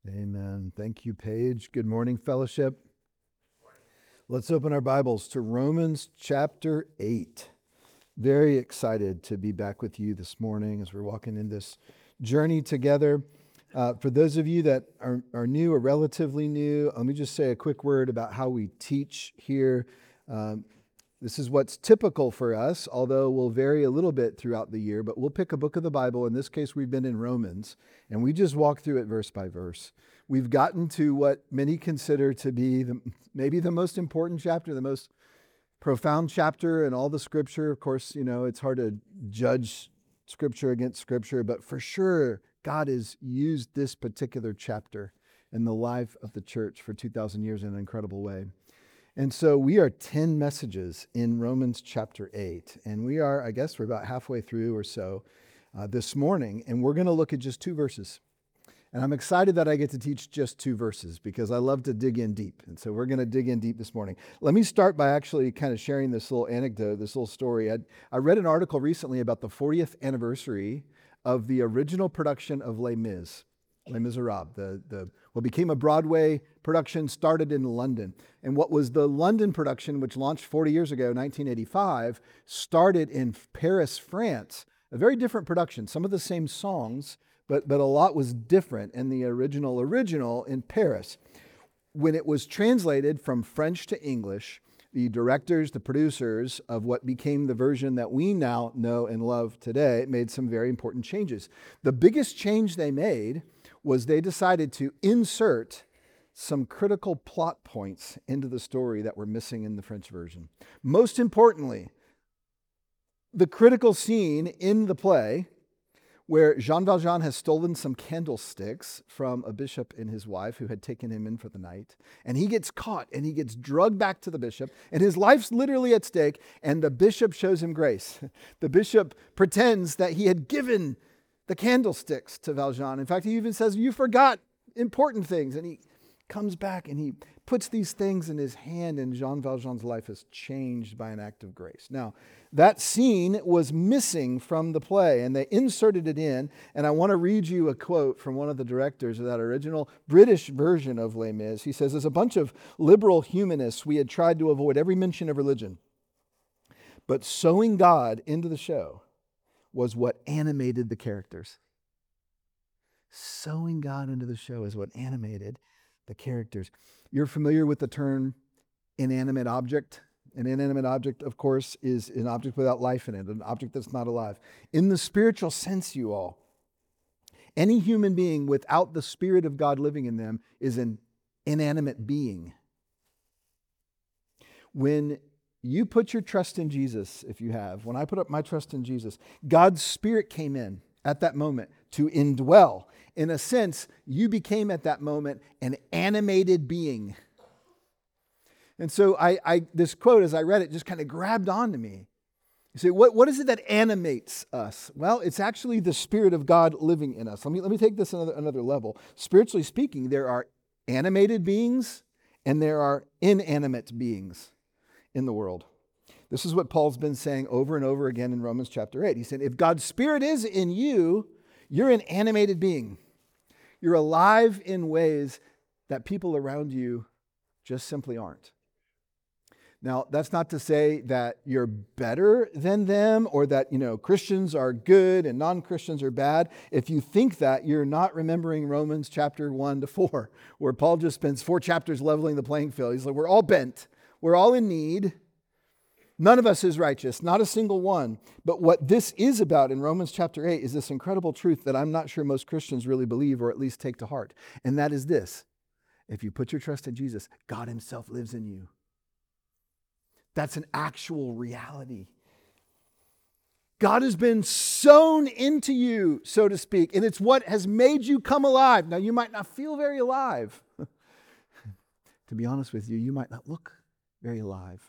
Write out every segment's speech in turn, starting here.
Amen. Thank you, Paige. Good morning, fellowship. Let's open our Bibles to Romans chapter 8. Very excited to be back with you this morning as we're walking in this journey together. For those of you that are new or relatively new, let me just say a quick word about how we teach here. This is what's typical for us, although we'll vary a little bit throughout the year, but we'll pick a book of the Bible. In this case, we've been in Romans, and we just walk through it verse by verse. We've gotten to what many consider to be maybe the most important chapter, the most profound chapter in all the Scripture. Of course, it's hard to judge Scripture against Scripture, but for sure, God has used this particular chapter in the life of the church for 2,000 years in an incredible way. And so we are 10 messages in Romans chapter 8. And we're about halfway through or so this morning. And we're going to look at just two verses. And I'm excited that I get to teach just two verses because I love to dig in deep. And so we're going to dig in deep this morning. Let me start by actually kind of sharing this little anecdote, this little story. I read an article recently about the 40th anniversary of the original production of Les Mis. Les Miserables, what became a Broadway production, started in London. And what was the London production, which launched 40 years ago, 1985, started in Paris, France. A very different production. Some of the same songs, but a lot was different in the original in Paris. When it was translated from French to English, the directors, the producers of what became the version that we now know and love today made some very important changes. The biggest change they made was they decided to insert some critical plot points into the story that were missing in the French version. Most importantly, the critical scene in the play where Jean Valjean has stolen some candlesticks from a bishop and his wife who had taken him in for the night. And he gets caught and he gets drugged back to the bishop and his life's literally at stake and the bishop shows him grace. The bishop pretends that he had given the candlesticks to Valjean. In fact, he even says, "You forgot important things." And he comes back and he puts these things in his hand and Jean Valjean's life is changed by an act of grace. Now, that scene was missing from the play and they inserted it in. And I want to read you a quote from one of the directors of that original British version of Les Mis. He says, "As a bunch of liberal humanists, we had tried to avoid every mention of religion. But sewing God into the show was what animated the characters." Sewing God into the show is what animated the characters. You're familiar with the term inanimate object? An inanimate object, of course, is an object without life in it, an object that's not alive. In the spiritual sense, you all, any human being without the Spirit of God living in them is an inanimate being. When you put your trust in Jesus, when I put up my trust in Jesus, God's Spirit came in at that moment to indwell. In a sense, you became at that moment an animated being. And so this quote, as I read it, just kind of grabbed onto me. You say, what is it that animates us? Well, it's actually the Spirit of God living in us. Let me take this another level. Spiritually speaking, there are animated beings and there are inanimate beings in the world. This is what Paul's been saying over and over again in Romans chapter 8. He said, if God's Spirit is in you, you're an animated being. You're alive in ways that people around you just simply aren't. Now, that's not to say that you're better than them or that, Christians are good and non-Christians are bad. If you think that, you're not remembering Romans chapter 1 to 4, where Paul just spends 4 chapters leveling the playing field. He's like, we're all bent. We're all in need. None of us is righteous, not a single one. But what this is about in Romans chapter 8 is this incredible truth that I'm not sure most Christians really believe or at least take to heart. And that is this: if you put your trust in Jesus, God himself lives in you. That's an actual reality. God has been sown into you, so to speak, and it's what has made you come alive. Now, you might not feel very alive. To be honest with you, you might not look very alive.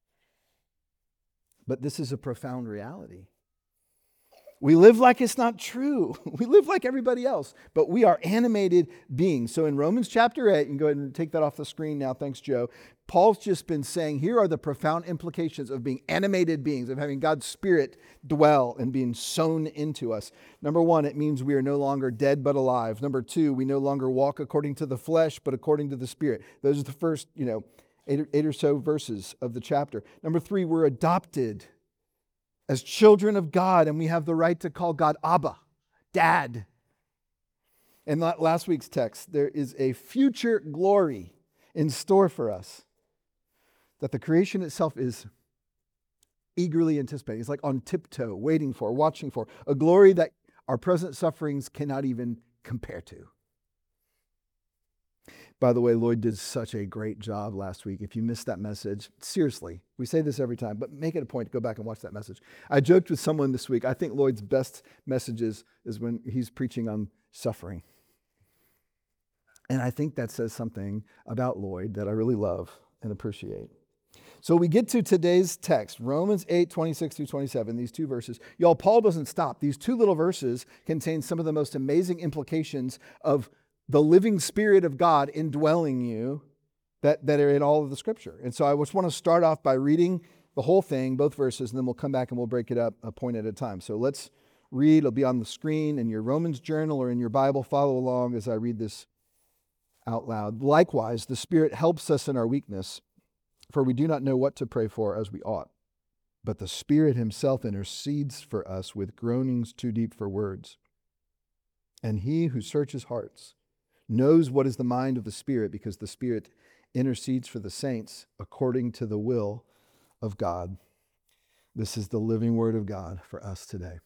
But this is a profound reality. We live like it's not true. We live like everybody else, but we are animated beings. So in Romans chapter 8, you can go ahead and take that off the screen now. Thanks, Joe. Paul's just been saying, here are the profound implications of being animated beings, of having God's Spirit dwell and being sown into us. Number one, it means we are no longer dead but alive. Number two, we no longer walk according to the flesh but according to the Spirit. Those are the first, eight or so verses of the chapter. Number three, we're adopted as children of God, and we have the right to call God Abba, Dad. In last week's text, there is a future glory in store for us that the creation itself is eagerly anticipating. It's like on tiptoe, waiting for, watching for, a glory that our present sufferings cannot even compare to. By the way, Lloyd did such a great job last week. If you missed that message, seriously, we say this every time, but make it a point to go back and watch that message. I joked with someone this week, I think Lloyd's best messages is when he's preaching on suffering. And I think that says something about Lloyd that I really love and appreciate. So we get to today's text, Romans 8, 26 through 27, these two verses. Y'all, Paul doesn't stop. These two little verses contain some of the most amazing implications of the living Spirit of God indwelling you that are in all of the Scripture. And so I just want to start off by reading the whole thing, both verses, and then we'll come back and we'll break it up a point at a time. So let's read. It'll be on the screen in your Romans journal or in your Bible. Follow along as I read this out loud. Likewise, the Spirit helps us in our weakness, for we do not know what to pray for as we ought. But the Spirit himself intercedes for us with groanings too deep for words. And he who searches hearts knows what is the mind of the Spirit, because the Spirit intercedes for the saints according to the will of God. This is the living word of God for us today.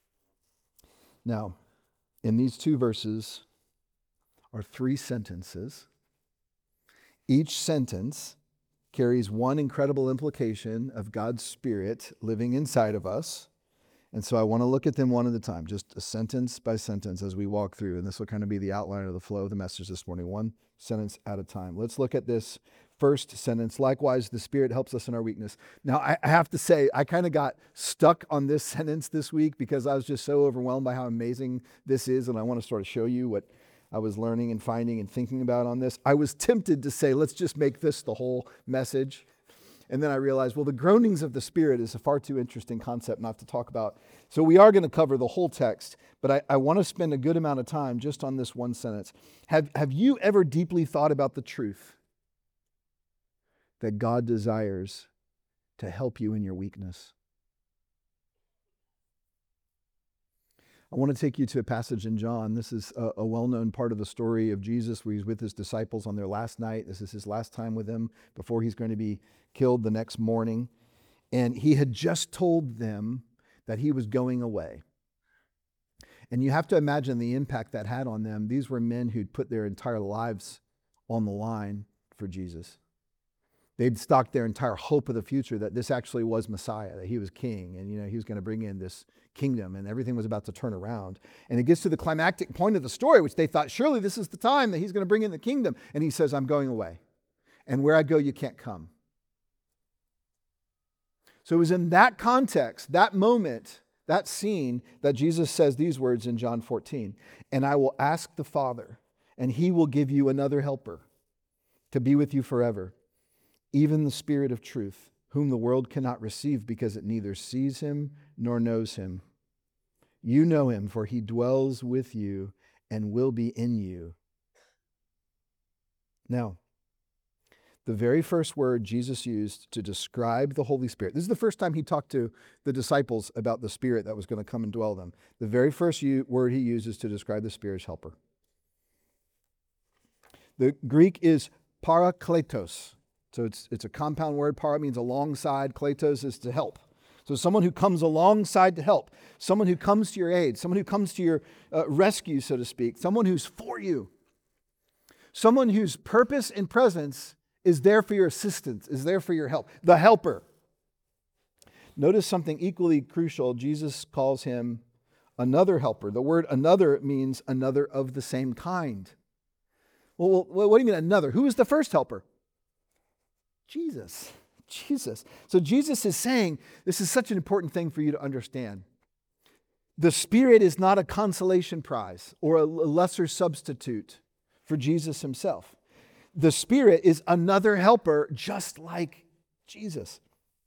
Now, in these two verses are three sentences. Each sentence carries one incredible implication of God's Spirit living inside of us. And so I want to look at them one at a time, just a sentence by sentence as we walk through. And this will kind of be the outline of the flow of the message this morning, one sentence at a time. Let's look at this first sentence. Likewise, the Spirit helps us in our weakness. Now, I have to say, I kind of got stuck on this sentence this week because I was just so overwhelmed by how amazing this is. And I want to sort of show you what I was learning and finding and thinking about on this. I was tempted to say, let's just make this the whole message. And then I realized, well, the groanings of the Spirit is a far too interesting concept not to talk about. So we are going to cover the whole text, but I want to spend a good amount of time just on this one sentence. Have you ever deeply thought about the truth that God desires to help you in your weakness? I want to take you to a passage in John. This is a well-known part of the story of Jesus where he's with his disciples on their last night. This is his last time with them before he's going to be killed the next morning. And he had just told them that he was going away. And you have to imagine the impact that had on them. These were men who'd put their entire lives on the line for Jesus. They'd stocked their entire hope of the future that this actually was Messiah, that he was king, and he was going to bring in this kingdom, and everything was about to turn around. And it gets to the climactic point of the story, which they thought, surely this is the time that he's going to bring in the kingdom. And he says, I'm going away. And where I go, you can't come. So it was in that context, that moment, that scene, that Jesus says these words in John 14. And I will ask the Father, and he will give you another helper to be with you forever, even the Spirit of truth, whom the world cannot receive because it neither sees him nor knows him. You know him, for he dwells with you and will be in you. Now, the very first word Jesus used to describe the Holy Spirit, this is the first time he talked to the disciples about the Spirit that was going to come and dwell them. The very first word he uses to describe the Spirit is helper. The Greek is parakletos. So it's a compound word. Para means alongside. Kletos is to help. So someone who comes alongside to help. Someone who comes to your aid. Someone who comes to your rescue, so to speak. Someone who's for you. Someone whose purpose and presence is there for your assistance, is there for your help. The helper. Notice something equally crucial. Jesus calls him another helper. The word another means another of the same kind. Well, what do you mean another? Who is the first helper? Jesus. So Jesus is saying, this is such an important thing for you to understand. The Spirit is not a consolation prize or a lesser substitute for Jesus himself. The Spirit is another helper just like Jesus.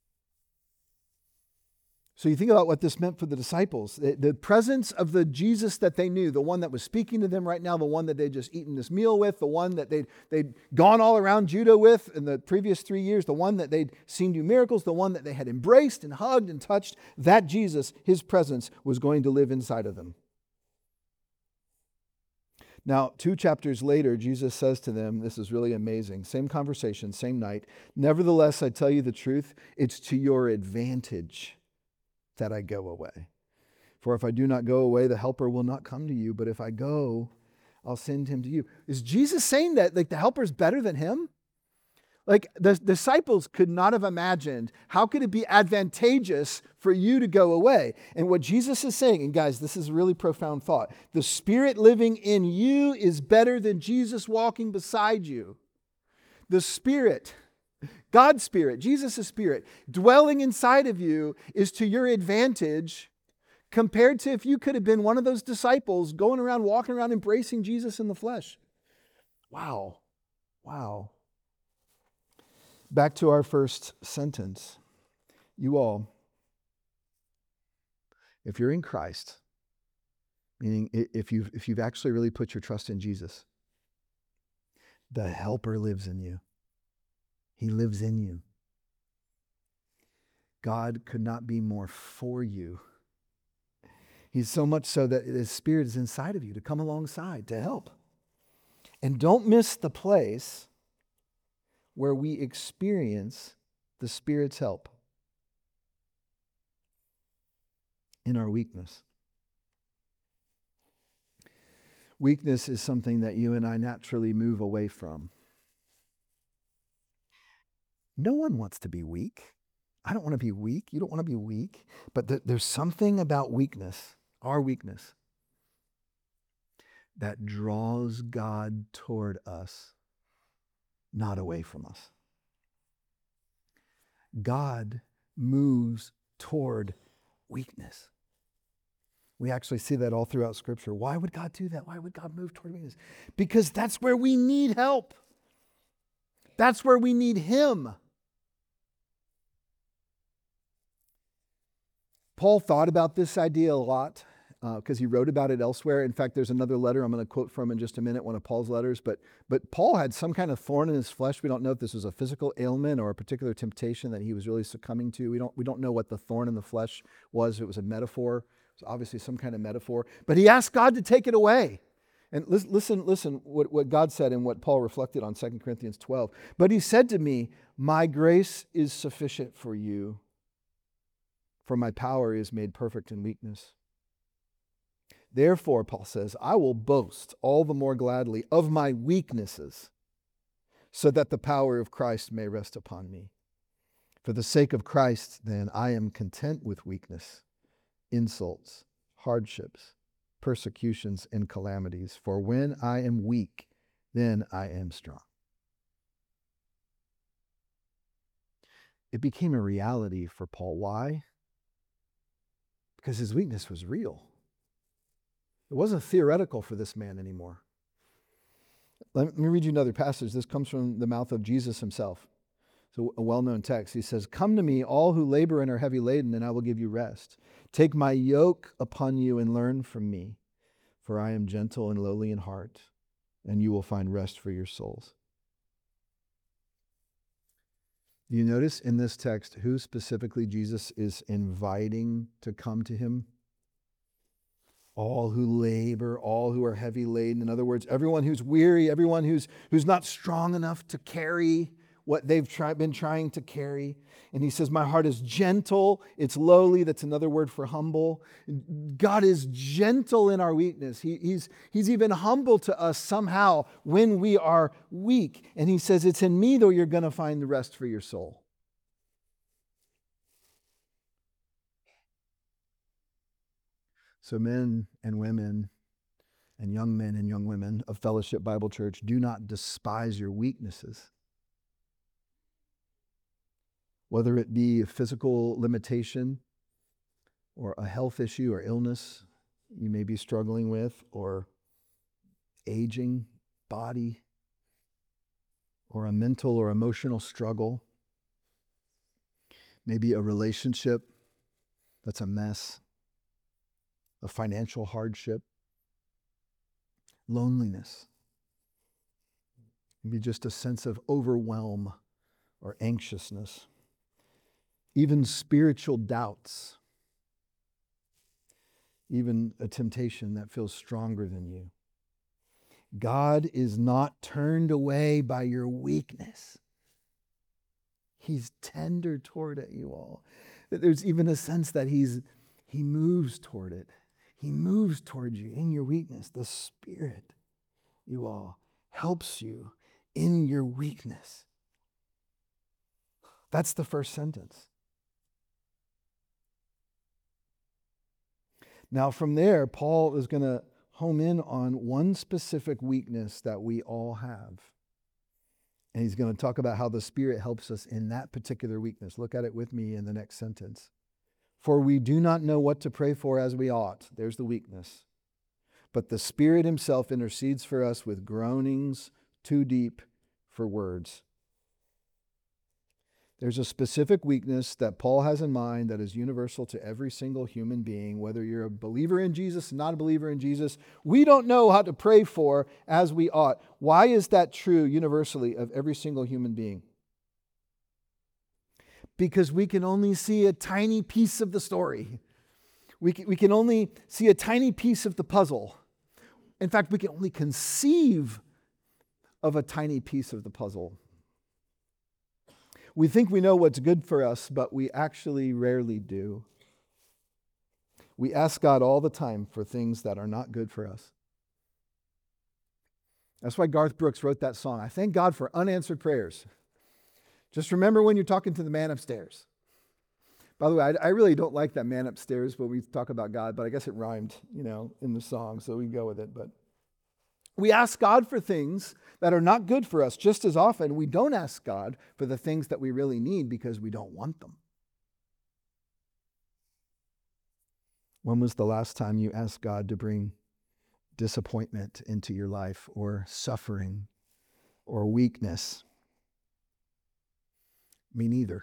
So you think about what this meant for the disciples. The presence of the Jesus that they knew, the one that was speaking to them right now, the one that they'd just eaten this meal with, the one that they'd gone all around Judah with in the previous 3 years, the one that they'd seen do miracles, the one that they had embraced and hugged and touched, that Jesus, his presence was going to live inside of them. Now, 2 chapters later, Jesus says to them, this is really amazing, same conversation, same night, "Nevertheless, I tell you the truth, it's to your advantage that I go away. For if I do not go away, the helper will not come to you. But if I go, I'll send him to you." Is Jesus saying that like the helper's better than him? Like the disciples could not have imagined, how could it be advantageous for you to go away? And what Jesus is saying, and guys, this is a really profound thought. The Spirit living in you is better than Jesus walking beside you. The Spirit, God's Spirit, Jesus' Spirit, dwelling inside of you is to your advantage compared to if you could have been one of those disciples going around, walking around, embracing Jesus in the flesh. Wow. Wow. Back to our first sentence. You all, if you're in Christ, meaning if you've actually really put your trust in Jesus, the helper lives in you. He lives in you. God could not be more for you. He's so much so that his Spirit is inside of you to come alongside, to help. And don't miss the place where we experience the Spirit's help in our weakness. Weakness is something that you and I naturally move away from. No one wants to be weak. I don't want to be weak. You don't want to be weak. But there's something about weakness, our weakness, that draws God toward us, not away from us. God moves toward weakness. We actually see that all throughout Scripture. Why would God do that? Why would God move toward weakness? Because that's where we need help. That's where we need Him. Paul thought about this idea a lot because he wrote about it elsewhere. In fact, there's another letter I'm going to quote from in just a minute, one of Paul's letters. But Paul had some kind of thorn in his flesh. We don't know if this was a physical ailment or a particular temptation that he was really succumbing to. We don't know what the thorn in the flesh was. It was a metaphor. It was obviously some kind of metaphor. But he asked God to take it away. And listen what God said and what Paul reflected on 2 Corinthians 12. "But he said to me, 'My grace is sufficient for you, for my power is made perfect in weakness.' Therefore," Paul says, "I will boast all the more gladly of my weaknesses, so that the power of Christ may rest upon me. For the sake of Christ, then, I am content with weakness, insults, hardships, persecutions, and calamities. For when I am weak, then I am strong." It became a reality for Paul. Why? Because his weakness was real. It wasn't theoretical for this man anymore. Let me read you another passage. This comes from the mouth of Jesus himself. It's a well-known text. He says, "Come to me, all who labor and are heavy laden, and I will give you rest. Take my yoke upon you and learn from me, for I am gentle and lowly in heart, and you will find rest for your souls." Do you notice in this text who specifically Jesus is inviting to come to him? All who labor, all who are heavy laden. In other words, everyone who's weary, everyone who's not strong enough to carry what they've been trying to carry. And he says, "My heart is gentle, it's lowly." That's another word for humble. God is gentle in our weakness. He's even humble to us somehow when we are weak. And he says, "It's in me, though, you're going to find the rest for your soul." So men and women and young men and young women of Fellowship Bible Church, do not despise your weaknesses. Whether it be a physical limitation or a health issue or illness you may be struggling with, or aging body, or a mental or emotional struggle, maybe a relationship that's a mess, a financial hardship, loneliness, maybe just a sense of overwhelm or anxiousness, even spiritual doubts, even a temptation that feels stronger than you. God is not turned away by your weakness. He's tender toward it, you all. There's even a sense that he moves toward it. He moves toward you in your weakness. The Spirit, you all, helps you in your weakness. That's the first sentence. Now from there, Paul is going to home in on one specific weakness that we all have. And he's going to talk about how the Spirit helps us in that particular weakness. Look at it with me in the next sentence. For we do not know what to pray for as we ought. There's the weakness. But the Spirit himself intercedes for us with groanings too deep for words. There's a specific weakness that Paul has in mind that is universal to every single human being, whether you're a believer in Jesus, not a believer in Jesus. We don't know how to pray for as we ought. Why is that true universally of every single human being? Because we can only see a tiny piece of the story. We can only see a tiny piece of the puzzle. In fact, we can only conceive of a tiny piece of the puzzle. We think we know what's good for us, but we actually rarely do. We ask God all the time for things that are not good for us. That's why Garth Brooks wrote that song. I thank God for unanswered prayers. Just remember when you're talking to the man upstairs. By the way, I really don't like that man upstairs when we talk about God, but I guess it rhymed, in the song, so we go with it. But we ask God for things that are not good for us. Just as often, we don't ask God for the things that we really need because we don't want them. When was the last time you asked God to bring disappointment into your life, or suffering, or weakness? Me neither.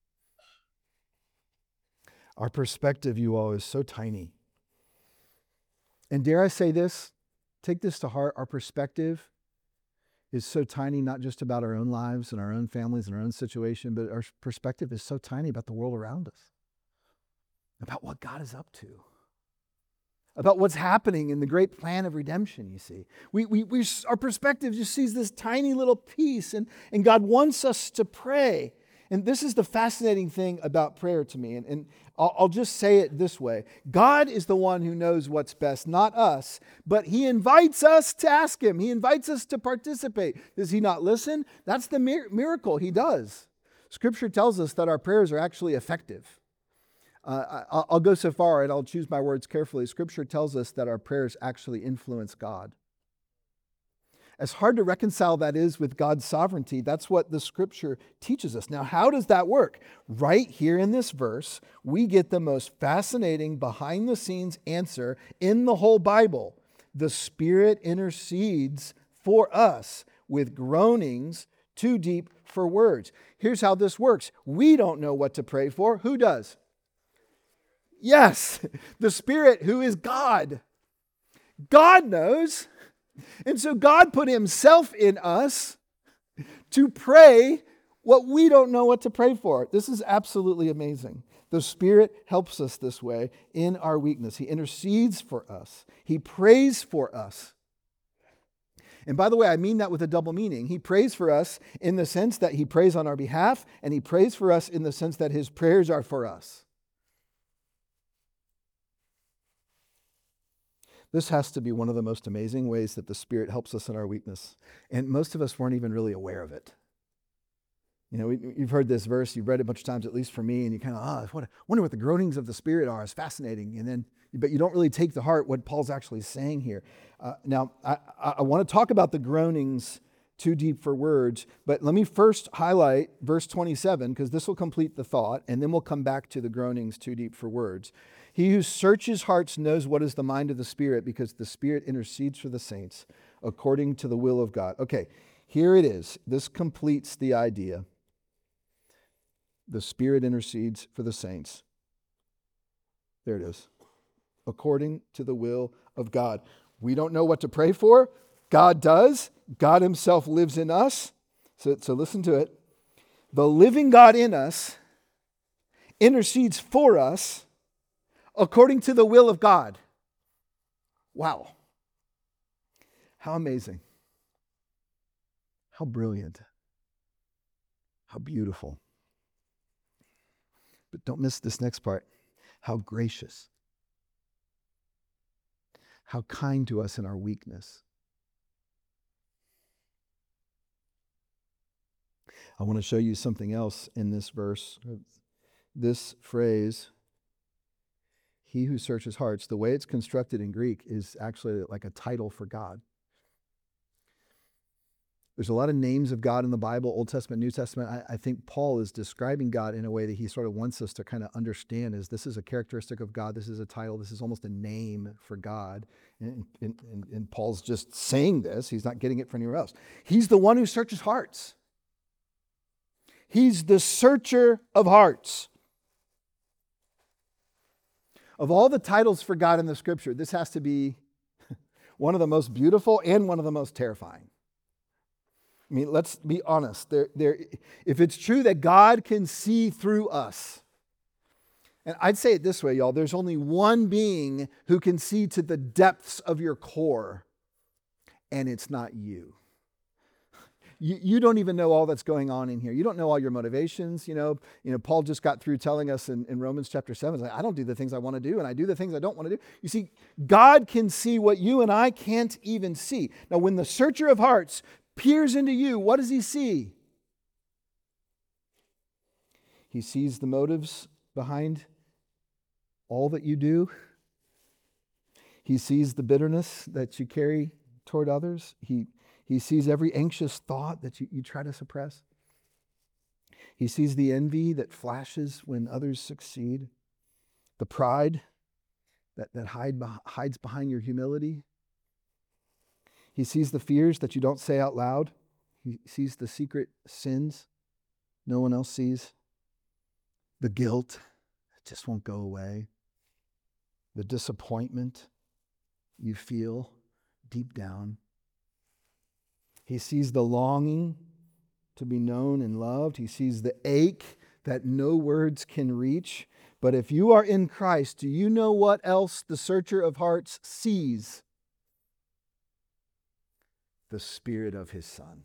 Our perspective, you all, is so tiny. And dare I say this? Take this to heart. Our perspective is so tiny, not just about our own lives and our own families and our own situation, but our perspective is so tiny about the world around us, about what God is up to, about what's happening in the great plan of redemption, you see. Our perspective just sees this tiny little piece, and God wants us to pray. And this is the fascinating thing about prayer to me. And I'll just say it this way. God is the one who knows what's best, not us. But he invites us to ask him. He invites us to participate. Does he not listen? That's the miracle. He does. Scripture tells us that our prayers are actually effective. I'll go so far, and I'll choose my words carefully. Scripture tells us that our prayers actually influence God. As hard to reconcile that is with God's sovereignty, that's what the Scripture teaches us. Now, how does that work? Right here in this verse, we get the most fascinating behind-the-scenes answer in the whole Bible. The Spirit intercedes for us with groanings too deep for words. Here's how this works. We don't know what to pray for. Who does? Yes, the Spirit, who is God. God knows. And so God put himself in us to pray what we don't know what to pray for. This is absolutely amazing. The Spirit helps us this way in our weakness. He intercedes for us. He prays for us. And by the way, I mean that with a double meaning. He prays for us in the sense that he prays on our behalf, and he prays for us in the sense that his prayers are for us. This has to be one of the most amazing ways that the Spirit helps us in our weakness. And most of us weren't even really aware of it. You've heard this verse, you've read it a bunch of times, at least for me, and you kind of, wonder what the groanings of the Spirit are. It's fascinating. But you don't really take to heart what Paul's actually saying here. Now, I want to talk about the groanings too deep for words, but let me first highlight verse 27, because this will complete the thought, and then we'll come back to the groanings too deep for words. He who searches hearts knows what is the mind of the Spirit, because the Spirit intercedes for the saints according to the will of God. Okay, Here it is. This completes the idea. The Spirit intercedes for the saints. There it is. According to the will of God. We don't know what to pray for. God does. God himself lives in us. So listen to it. The living God in us intercedes for us according to the will of God. Wow. How amazing. How brilliant. How beautiful. But don't miss this next part. How gracious. How kind to us in our weakness. I want to show you something else in this verse. This phrase, he who searches hearts, the way it's constructed in Greek is actually like a title for God. There's a lot of names of God in the Bible, Old Testament, New Testament. I think Paul is describing God in a way that he sort of wants us to kind of understand is this is a characteristic of God. This is a title. This is almost a name for God. And Paul's just saying this. He's not getting it from anywhere else. He's the one who searches hearts. He's the searcher of hearts. Of all the titles for God in the Scripture, this has to be one of the most beautiful and one of the most terrifying. I mean, let's be honest. If it's true that God can see through us, and I'd say it this way, y'all, there's only one being who can see to the depths of your core, and it's not you. You don't even know all that's going on in here. You don't know all your motivations. You know, Paul just got through telling us in Romans chapter 7, like, I don't do the things I want to do, and I do the things I don't want to do. You see, God can see what you and I can't even see. Now, when the searcher of hearts peers into you, what does he see? He sees the motives behind all that you do. He sees the bitterness that you carry toward others. He sees every anxious thought that you try to suppress. He sees the envy that flashes when others succeed, the pride that hides behind your humility. He sees the fears that you don't say out loud. He sees the secret sins no one else sees. The guilt that just won't go away. The disappointment you feel deep down. He sees the longing to be known and loved. He sees the ache that no words can reach. But if you are in Christ, do you know what else the searcher of hearts sees? The Spirit of his Son.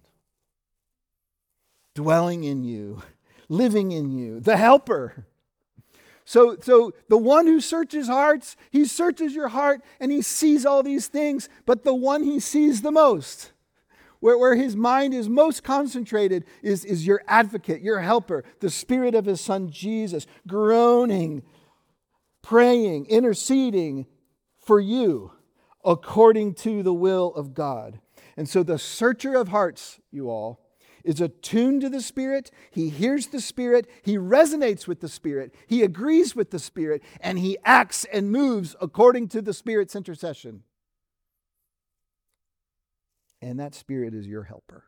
Dwelling in you, living in you, the helper. So the one who searches hearts, he searches your heart and he sees all these things, but the one he sees the most, where his mind is most concentrated, is your advocate, your helper, the Spirit of his Son Jesus, groaning, praying, interceding for you according to the will of God. And so the searcher of hearts, you all, is attuned to the Spirit. He hears the Spirit. He resonates with the Spirit. He agrees with the Spirit. And he acts and moves according to the Spirit's intercession. And that Spirit is your helper.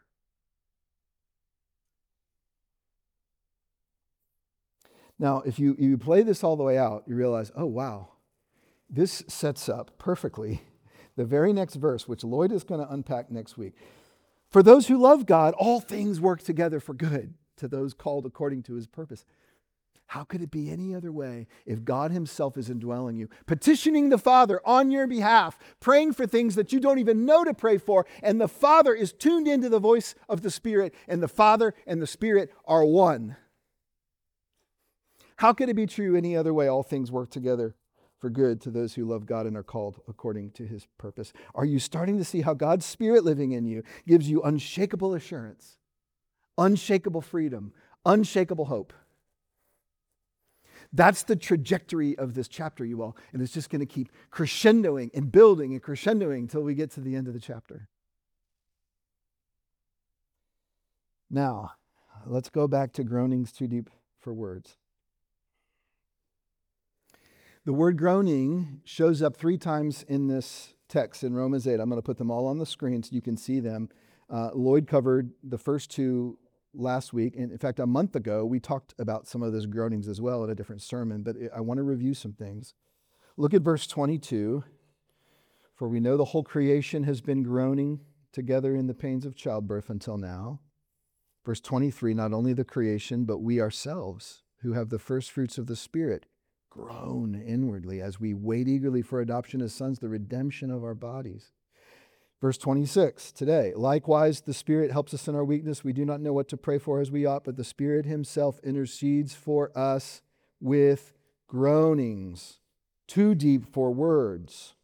Now, if you play this all the way out, you realize, oh, wow, this sets up perfectly the very next verse, which Lloyd is going to unpack next week. For those who love God, all things work together for good to those called according to his purpose. How could it be any other way if God himself is indwelling you, petitioning the Father on your behalf, praying for things that you don't even know to pray for, and the Father is tuned into the voice of the Spirit, and the Father and the Spirit are one? How could it be true any other way? All things work together for good to those who love God and are called according to his purpose. Are you starting to see how God's Spirit living in you gives you unshakable assurance, unshakable freedom, unshakable hope? That's the trajectory of this chapter, you all. And it's just going to keep crescendoing and building and crescendoing until we get to the end of the chapter. Now, let's go back to groanings too deep for words. The word groaning shows up 3 times in this text in Romans 8. I'm going to put them all on the screen so you can see them. Lloyd covered the first two last week. And in fact, a month ago, we talked about some of those groanings as well in a different sermon, but I want to review some things. Look at verse 22. For we know the whole creation has been groaning together in the pains of childbirth until now. Verse 23, not only the creation, but we ourselves, who have the first fruits of the Spirit, groan inwardly as we wait eagerly for adoption as sons, the redemption of our bodies. Verse 26, today, likewise, the Spirit helps us in our weakness. We do not know what to pray for as we ought, but the Spirit himself intercedes for us with groanings too deep for words.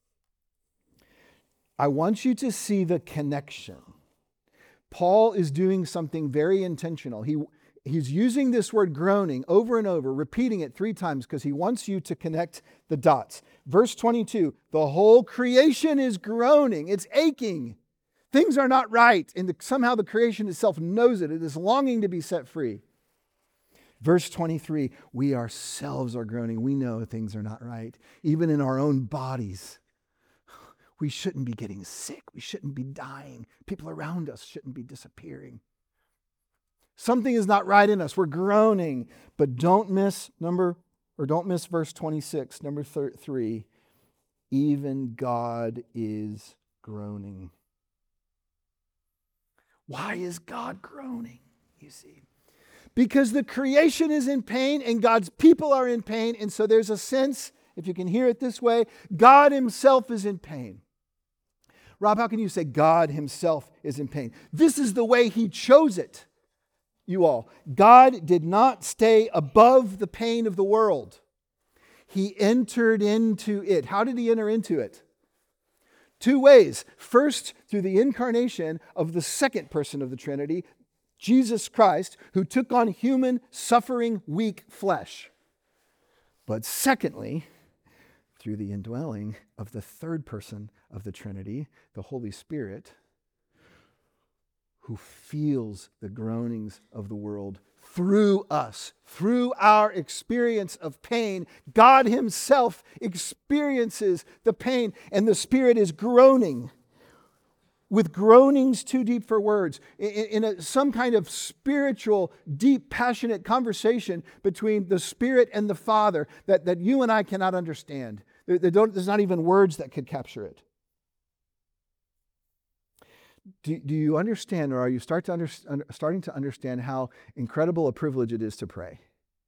I want you to see the connection. Paul is doing something very intentional. He's using this word groaning over and over, repeating it 3 times because he wants you to connect the dots. Verse 22, the whole creation is groaning. It's aching. Things are not right. And somehow the creation itself knows it. It is longing to be set free. Verse 23, we ourselves are groaning. We know things are not right. Even in our own bodies. We shouldn't be getting sick. We shouldn't be dying. People around us shouldn't be disappearing. Something is not right in us. We're groaning. But don't miss verse 26, number 3. Even God is groaning. Why is God groaning? You see. Because the creation is in pain and God's people are in pain. And so there's a sense, if you can hear it this way, God himself is in pain. Rob, how can you say God himself is in pain? This is the way he chose it. You all, God did not stay above the pain of the world. He entered into it. How did he enter into it? 2 ways. First, through the incarnation of the second person of the Trinity, Jesus Christ, who took on human, suffering, weak flesh. But secondly, through the indwelling of the third person of the Trinity, the Holy Spirit, who feels the groanings of the world through us, through our experience of pain. God himself experiences the pain, and the Spirit is groaning with groanings too deep for words, in some kind of spiritual, deep, passionate conversation between the Spirit and the Father that you and I cannot understand. There's not even words that could capture it. Do you understand, or are you starting to understand how incredible a privilege it is to pray?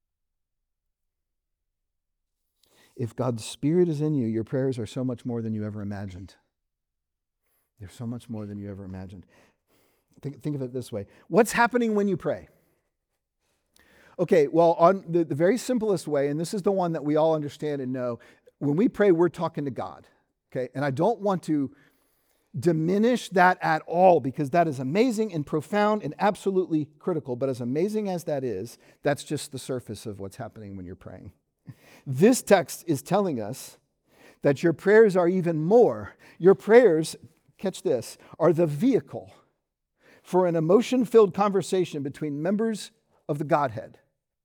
If God's Spirit is in you, your prayers are so much more than you ever imagined. They're so much more than you ever imagined. Think of it this way. What's happening when you pray? Okay, well, on the very simplest way, and this is the one that we all understand and know, when we pray, we're talking to God. Okay, and I don't want to diminish that at all, because that is amazing and profound and absolutely critical. But as amazing as that is, that's just the surface of what's happening when you're praying. This text is telling us that your prayers are even more. Your prayers, catch this, are the vehicle for an emotion-filled conversation between members of the Godhead.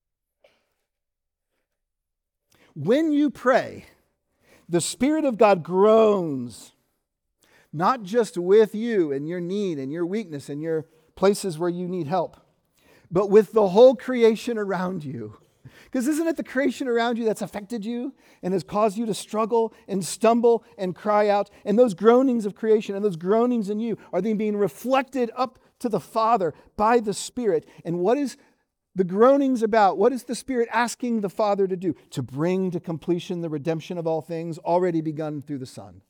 When you pray, the Spirit of God groans, not just with you and your need and your weakness and your places where you need help, but with the whole creation around you. Because isn't it the creation around you that's affected you and has caused you to struggle and stumble and cry out? And those groanings of creation and those groanings in you are then being reflected up to the Father by the Spirit. And what is the groanings about? What is the Spirit asking the Father to do? To bring to completion the redemption of all things already begun through the Son.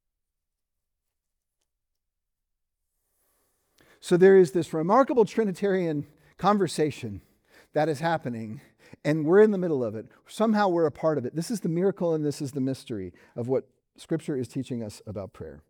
So there is this remarkable Trinitarian conversation that is happening, and we're in the middle of it. Somehow we're a part of it. This is the miracle and this is the mystery of what Scripture is teaching us about prayer.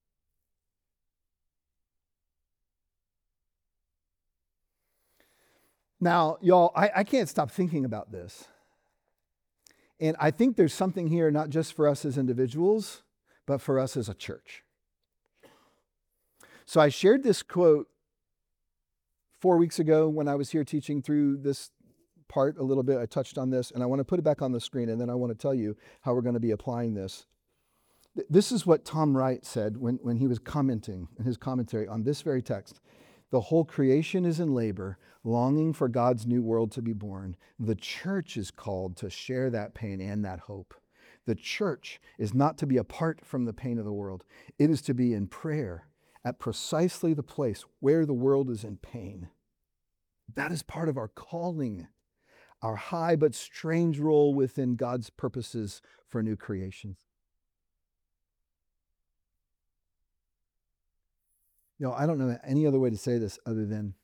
Now, y'all, I can't stop thinking about this. And I think there's something here not just for us as individuals, but for us as a church. So I shared this quote 4 weeks ago when I was here teaching through this part a little bit. I touched on this, and I want to put it back on the screen, and then I want to tell you how we're going to be applying this This is what Tom Wright said when he was commenting in his commentary on this very text. The whole creation is in labor, longing for God's new world to be born. The church is called to share that pain and that hope. The church is not to be apart from the pain of the world. It is to be in prayer at precisely the place where the world is in pain. That is part of our calling, our high but strange role within God's purposes for new creations. I don't know any other way to say this other than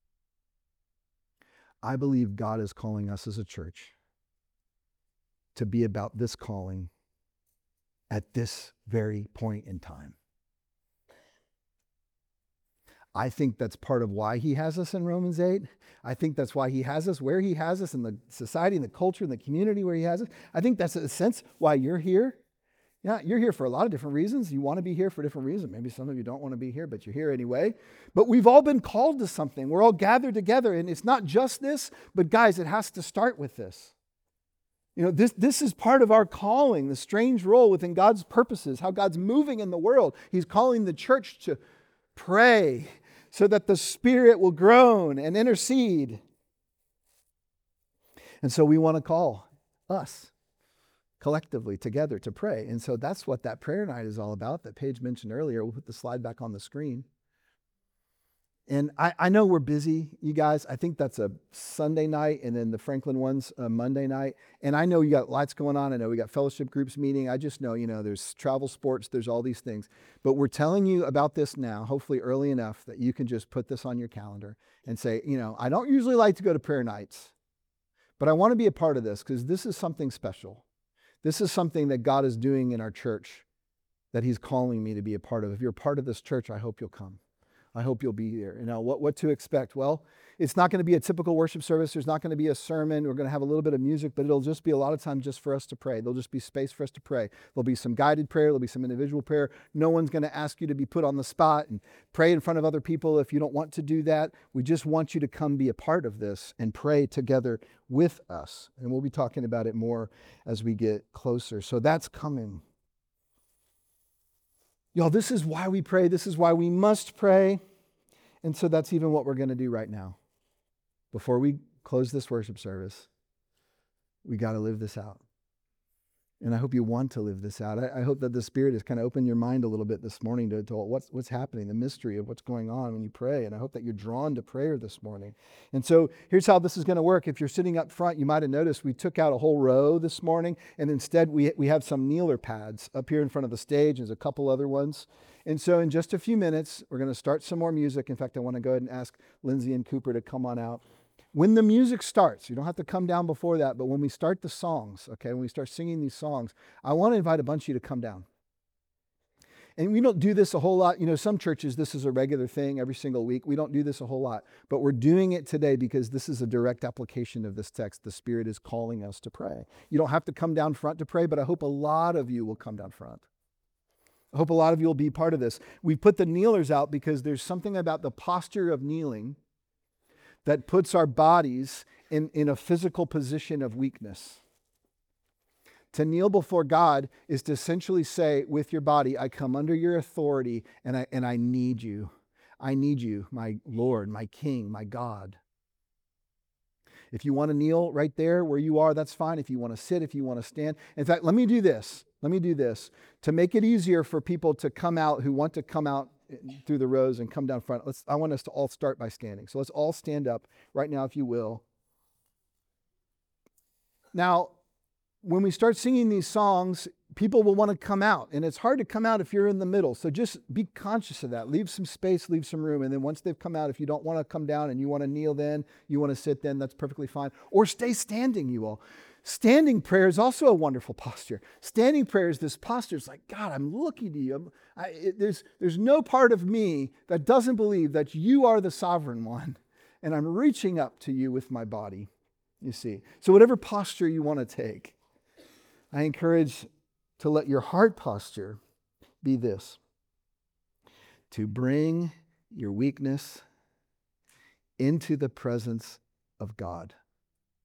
I believe God is calling us as a church to be about this calling at this very point in time. I think that's part of why he has us in Romans 8. I think that's why he has us where he has us in the society and the culture and the community where he has us. I think that's in a sense why you're here. Yeah, you're here for a lot of different reasons. You want to be here for different reasons. Maybe some of you don't want to be here, but you're here anyway. But we've all been called to something. We're all gathered together, and it's not just this, but guys, it has to start with this. This is part of our calling, the strange role within God's purposes, how God's moving in the world. He's calling the church to pray so that the Spirit will groan and intercede. And so we want to call us collectively together to pray. And so that's what that prayer night is all about that Paige mentioned earlier. We'll put the slide back on the screen. And I know we're busy, you guys. I think that's a Sunday night, and then the Franklin one's a Monday night. And I know you got lots going on. I know we got fellowship groups meeting. I just know, there's travel sports, there's all these things. But we're telling you about this now, hopefully early enough that you can just put this on your calendar and say, I don't usually like to go to prayer nights, but I want to be a part of this because this is something special. This is something that God is doing in our church that he's calling me to be a part of. If you're a part of this church, I hope you'll come. I hope you'll be there. What to expect? Well, it's not going to be a typical worship service. There's not going to be a sermon. We're going to have a little bit of music, but it'll just be a lot of time just for us to pray. There'll just be space for us to pray. There'll be some guided prayer. There'll be some individual prayer. No one's going to ask you to be put on the spot and pray in front of other people if you don't want to do that. We just want you to come be a part of this and pray together with us. And we'll be talking about it more as we get closer. So that's coming. Y'all, this is why we pray. This is why we must pray. And so that's even what we're going to do right now. Before we close this worship service, we got to live this out. And I hope you want to live this out. I hope that the Spirit has kind of opened your mind a little bit this morning to what's happening, the mystery of what's going on when you pray. And I hope that you're drawn to prayer this morning. And so here's how this is going to work. If you're sitting up front, you might have noticed we took out a whole row this morning. And instead, we have some kneeler pads up here in front of the stage. There's a couple other ones. And so in just a few minutes, we're going to start some more music. In fact, I want to go ahead and ask Lindsay and Cooper to come on out. When the music starts, you don't have to come down before that, but when we start the songs, when we start singing these songs, I want to invite a bunch of you to come down. And we don't do this a whole lot. Some churches, this is a regular thing every single week. We don't do this a whole lot, but we're doing it today because this is a direct application of this text. The Spirit is calling us to pray. You don't have to come down front to pray, but I hope a lot of you will come down front. I hope a lot of you will be part of this. We put the kneelers out because there's something about the posture of kneeling that puts our bodies in a physical position of weakness. To kneel before God is to essentially say with your body, I come under your authority and I need you. I need you, my Lord, my King, my God. If you want to kneel right there where you are, that's fine. If you want to sit, if you want to stand. In fact, let me do this. To make it easier for people to come out who want to come out through the rows and come down front. I want us to all start by standing. So let's all stand up right now, if you will. Now, when we start singing these songs, people will want to come out, and it's hard to come out if you're in the middle. So just be conscious of that. Leave some space, leave some room. And then once they've come out, if you don't want to come down and you want to kneel then, you want to sit then, that's perfectly fine. Or stay standing, you all. Standing prayer is also a wonderful posture. Standing prayer is this posture. It's like, God, I'm looking to you. There's no part of me that doesn't believe that you are the sovereign one. And I'm reaching up to you with my body, you see. So whatever posture you want to take, I encourage to let your heart posture be this. To bring your weakness into the presence of God.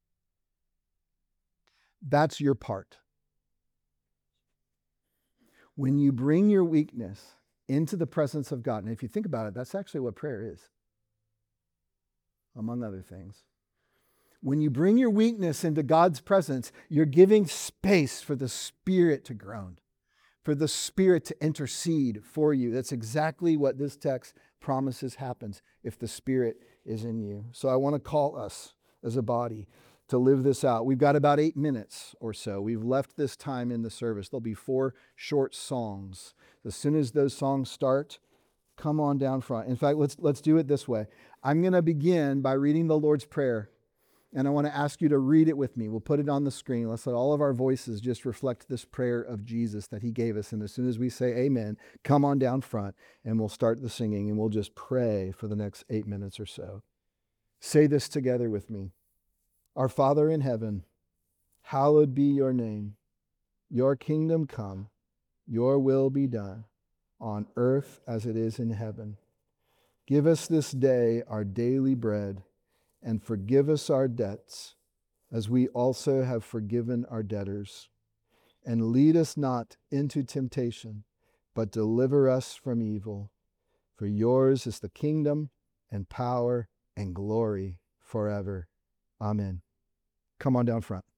That's your part. When you bring your weakness into the presence of God, and if you think about it, that's actually what prayer is, among other things. When you bring your weakness into God's presence, you're giving space for the Spirit to groan, for the Spirit to intercede for you. That's exactly what this text promises happens if the Spirit is in you. So I want to call us as a body to live this out. We've got about 8 minutes or so. We've left this time in the service. There'll be 4 short songs. As soon as those songs start, come on down front. In fact, let's do it this way. I'm going to begin by reading the Lord's Prayer, and I want to ask you to read it with me. We'll put it on the screen. Let's let all of our voices just reflect this prayer of Jesus that he gave us. And as soon as we say amen, come on down front and we'll start the singing and we'll just pray for the next 8 minutes or so. Say this together with me. Our Father in heaven, hallowed be your name. Your kingdom come, your will be done on earth as it is in heaven. Give us this day our daily bread, and forgive us our debts, as we also have forgiven our debtors. And lead us not into temptation, but deliver us from evil. For yours is the kingdom and power and glory forever. Amen. Come on down front.